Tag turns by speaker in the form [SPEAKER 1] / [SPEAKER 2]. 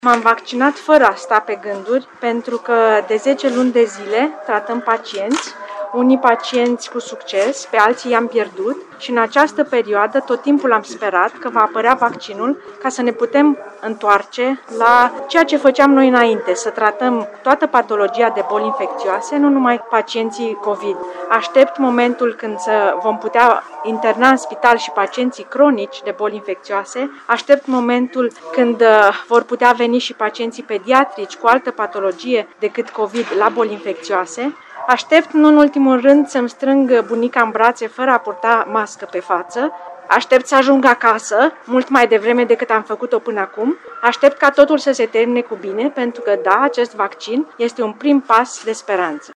[SPEAKER 1] M-am vaccinat fără a sta pe gânduri, pentru că de 10 luni de zile tratăm pacienți, unii pacienți cu succes, pe alții i-am pierdut și în această perioadă tot timpul am sperat că va apărea vaccinul ca să ne putem întoarce la ceea ce făceam noi înainte, să tratăm toată patologia de boli infecțioase, nu numai pacienții COVID. Aștept momentul când vom putea interna în spital și pacienții cronici de boli infecțioase, aștept momentul când vor putea veni și pacienții pediatrici cu altă patologie decât COVID la boli infecțioase. Aștept, nu în ultimul rând, să-mi strâng bunica în brațe fără a purta mască pe față. Aștept să ajung acasă, mult mai devreme decât am făcut-o până acum. Aștept ca totul să se termine cu bine, pentru că, da, acest vaccin este un prim pas de speranță.